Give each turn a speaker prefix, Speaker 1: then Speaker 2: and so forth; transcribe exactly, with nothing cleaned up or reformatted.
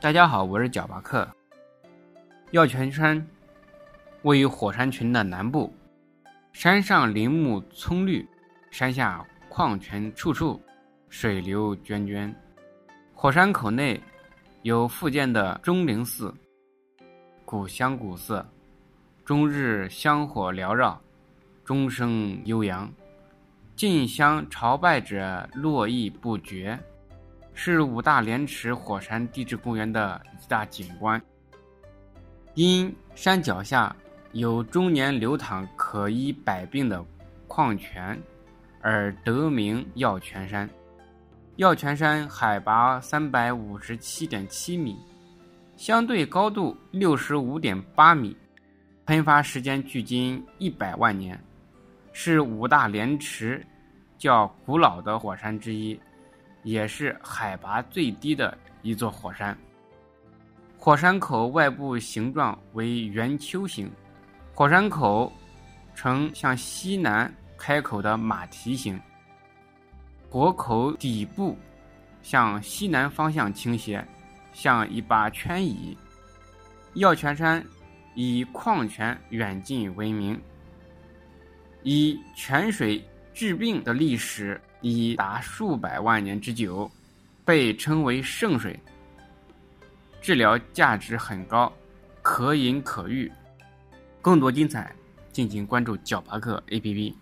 Speaker 1: 大家好，我是皎巴克。药泉山位于火山群的南部，山上林木葱绿，山下矿泉处处，水流涓涓。火山口内有复建的钟灵寺，古香古色，终日香火缭绕，钟声悠扬，进香朝拜者络绎不绝，是五大连池火山地质公园的一大景观。因山脚下有终年流淌可医百病的矿泉，而得名药泉山。药泉山海拔 三百五十七点七 米，相对高度 六十五点八 米，喷发时间距今一百万年，是五大连池较古老的火山之一，也是海拔最低的一座火山。火山口外部形状为圆丘形，火山口呈向西南开口的马蹄形，火口底部向西南方向倾斜，像一把圈椅。药泉山以矿泉远近闻名，以泉水治病的历史已达数百万年之久，被称为圣水，治疗价值很高，可饮可愈。更多精彩敬请关注皎巴克 A P P。